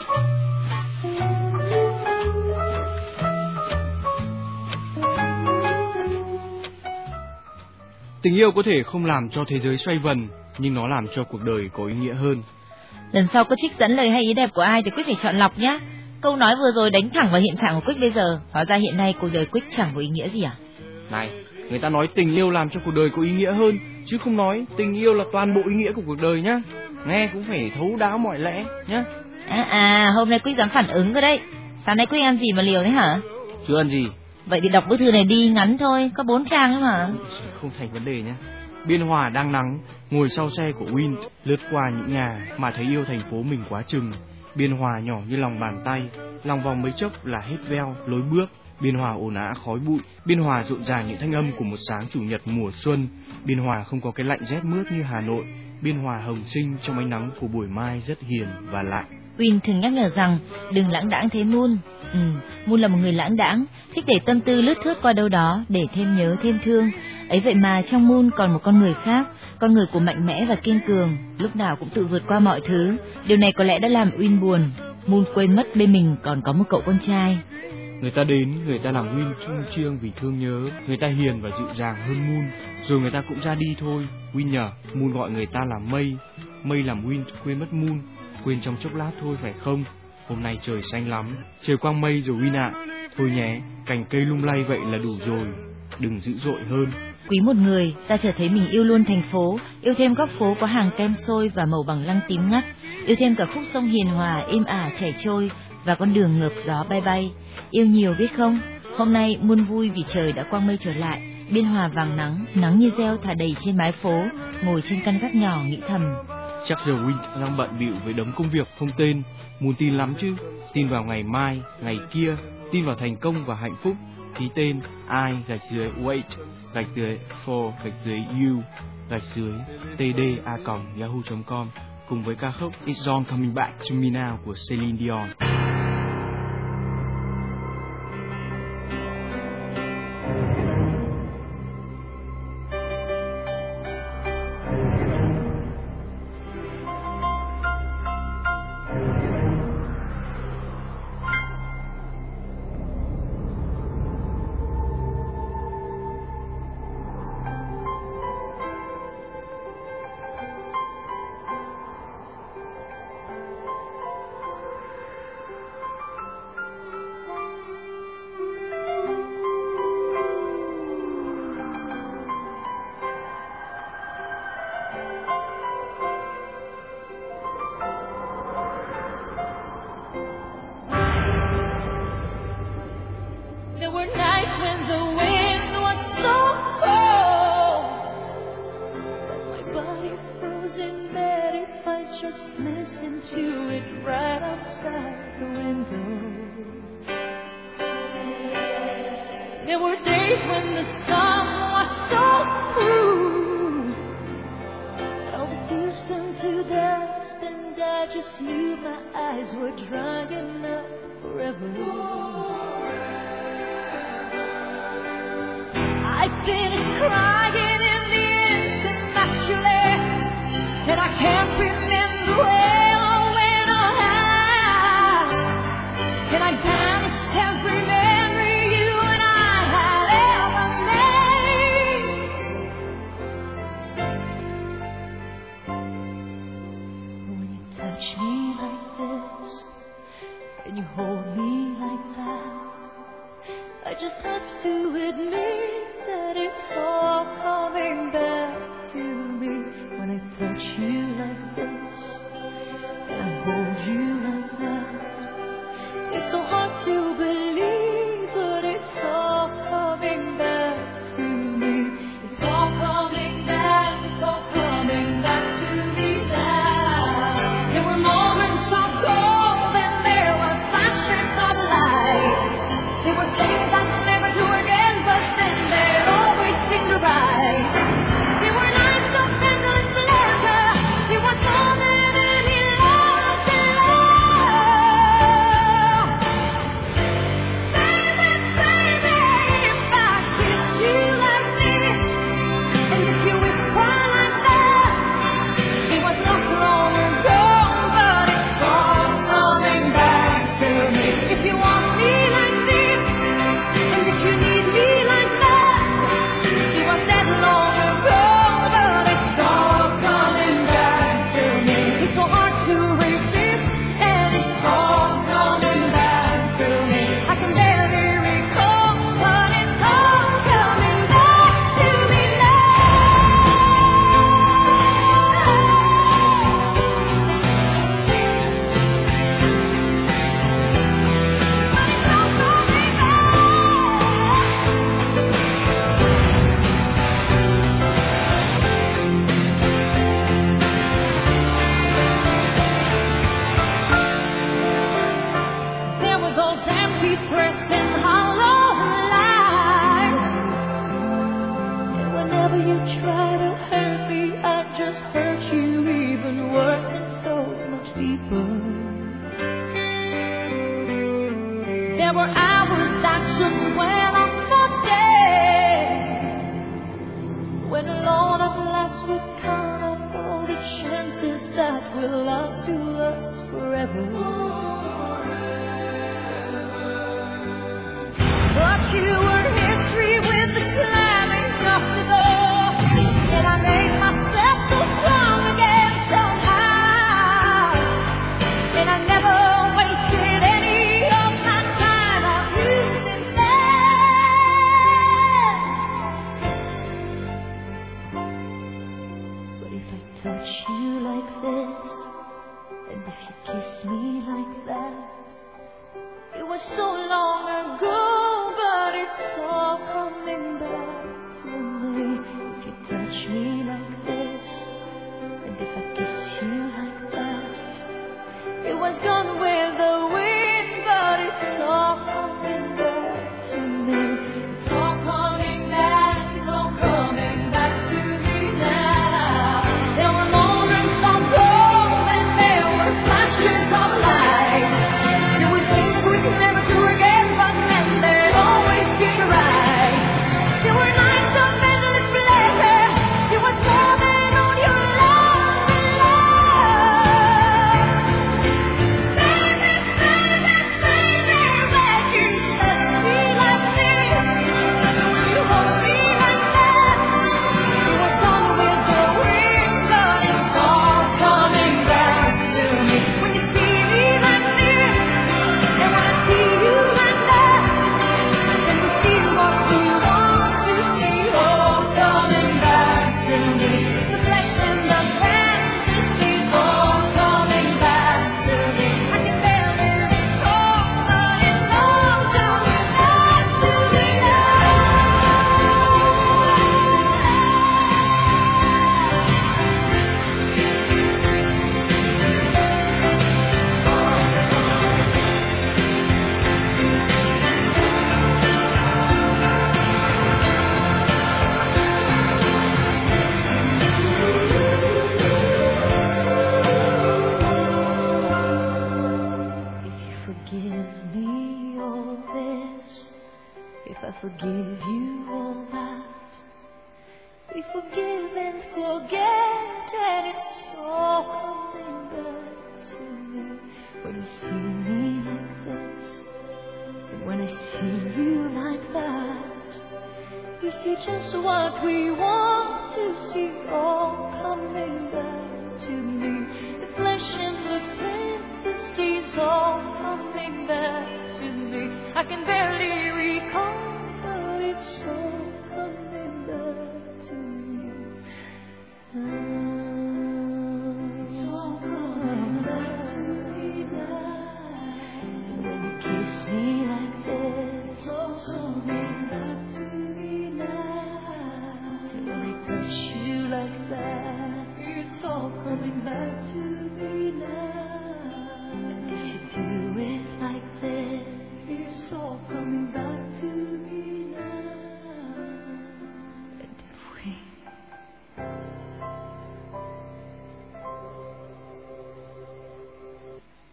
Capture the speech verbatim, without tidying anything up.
Tình yêu có thể không làm cho thế giới xoay vần, nhưng nó làm cho cuộc đời có ý nghĩa hơn. Lần sau có trích dẫn lời hay ý đẹp của ai thì Quyết phải chọn lọc nhá. Câu nói vừa rồi đánh thẳng vào hiện trạng của Quyết bây giờ. Hóa ra hiện nay cuộc đời Quyết chẳng có ý nghĩa gì à? Này, người ta nói tình yêu làm cho cuộc đời có ý nghĩa hơn, chứ không nói tình yêu là toàn bộ ý nghĩa của cuộc đời nhá. Nghe cũng phải thấu đáo mọi lẽ nhá. À à, hôm nay Quyết dám phản ứng cơ đấy. Sáng nay Quyết ăn gì mà liều thế hả? Chưa ăn gì. Vậy thì đọc bức thư này đi, ngắn thôi, có bốn trang ấy mà. Không thành vấn đề nhá. Biên Hòa đang nắng, ngồi sau xe của Win, lướt qua những nhà mà thấy yêu thành phố mình quá chừng. Biên Hòa nhỏ như lòng bàn tay, lòng vòng mấy chốc là hết veo, lối bước. Biên Hòa ồn ào khói bụi, Biên Hòa rộn ràng những thanh âm của một sáng chủ nhật mùa xuân. Biên Hòa không có cái lạnh rét mướt như Hà Nội. Biên Hòa hồng sinh trong ánh nắng của buổi mai rất hiền và lạnh. Win thường nhắc nhở rằng đừng lãng đãng thế Moon. Ừ, Moon là một người lãng đãng, thích để tâm tư lướt thướt qua đâu đó để thêm nhớ thêm thương. Ấy vậy mà trong Moon còn một con người khác, con người của mạnh mẽ và kiên cường, lúc nào cũng tự vượt qua mọi thứ. Điều này có lẽ đã làm Win buồn. Moon quên mất bên mình còn có một cậu con trai. Người ta đến, người ta làm Win chung chiêng vì thương nhớ, người ta hiền và dịu dàng hơn Moon, rồi người ta cũng ra đi thôi. Win nhờ, Moon gọi người ta là Mây, Mây làm Win quên mất Moon, quên trong chốc lát thôi phải không? Hôm nay trời xanh lắm, trời quang mây rồi Win ạ. Thôi nhé, cành cây lung lay vậy là đủ rồi, đừng dữ dội hơn. Quý một người, ta chợt thấy mình yêu luôn thành phố, yêu thêm góc phố có hàng kem xôi và màu bằng lăng tím ngắt, yêu thêm cả khúc sông hiền hòa êm ả chảy trôi và con đường ngợp gió bay bay. Yêu nhiều biết không? Hôm nay muôn vui vì trời đã quang mây trở lại, Biên Hòa vàng nắng, nắng như reo thả đầy trên mái phố, ngồi trên căn gác nhỏ nghĩ thầm. Chắc giờ Win đang bận bịu với đống công việc không tên, muốn tin lắm chứ, tin vào ngày mai, ngày kia, tin vào thành công và hạnh phúc. Ký tên I gạch dưới wait gạch dưới for gạch dưới you gạch dưới td a còng yahoo chấm com cùng với ca khúc It's All Coming Back to Me Now của Celine Dion. It's all coming back to me when I touch you like this. There were hours that should dwell on the days when alone at last we count up all the chances that will last to us forever. But you were history with the slamming of the door, and I made myself so strong again somehow, and I never wasted any of my time on you since then. But if I touch you like this, and if you kiss me like that, it was so long ago, but it's all coming back to me. If you touch me like this, and if I kiss you like that, it was gone with the wind, but it's all coming back to me. It's all coming back, it's all coming back to me now. There were moments of gold and there were flashes of light. There were things we could never do again, but then there'd always be the right. There were nights of endless pleasure. You were standing on your lonely love. Baby, baby, baby, that you touch me like this, you hold me like that. You were gone with the wind, but it's all coming back to me. When you see me like this, and when I see you like that, then we see what we want to see, all coming back to me. The flesh and the fantasies, all coming back to me. I can barely recall, but it's all coming back to me now. If you forgive me all this, if I forgive you all that, we forgive and forget, and it's all coming back to me. When you see me like this, and when I see you like that, you see just what we want to see, all coming back to me. The flesh and the fantasies, all coming back to me. I can barely recall, but it's all coming back to me. It's all coming back to me now. And when you kiss me like this, it's all coming back to me now. And when I touch you like that, it's all coming back to me now. And if you do it like this, it's all coming back to me